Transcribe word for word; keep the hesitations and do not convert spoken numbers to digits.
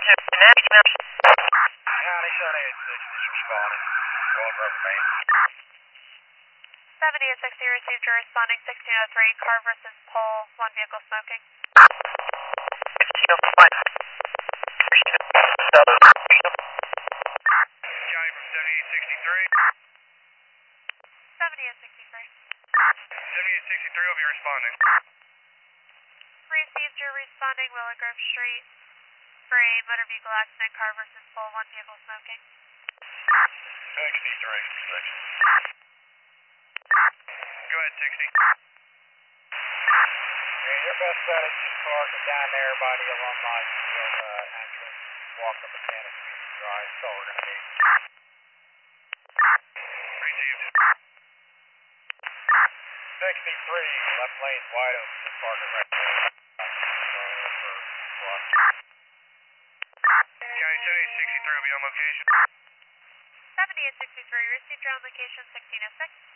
County seventy-eight sixty is responding. Going rubber main. seventy-eight sixty received your responding sixteen oh three, car versus pole, one vehicle smoking. County from seventy-eight sixty-three. seventy-eight sixty-three. seventy-eight sixty-three will be responding. Received your responding Willow Grove Street for a motor vehicle accident, car versus pole, one vehicle smoking. sixty-three from sixty. Go ahead, sixty. Yeah, your best bet is just parking down there by the alumni field uh, entrance. Walk up Mechanic Community Drive. That's all we're going to need. Received. sixty-three, left lane's wide open. Just parking right there. County seventy-eight sixty-three will be on location. seventy-eight sixty-three received your on location sixteen oh six.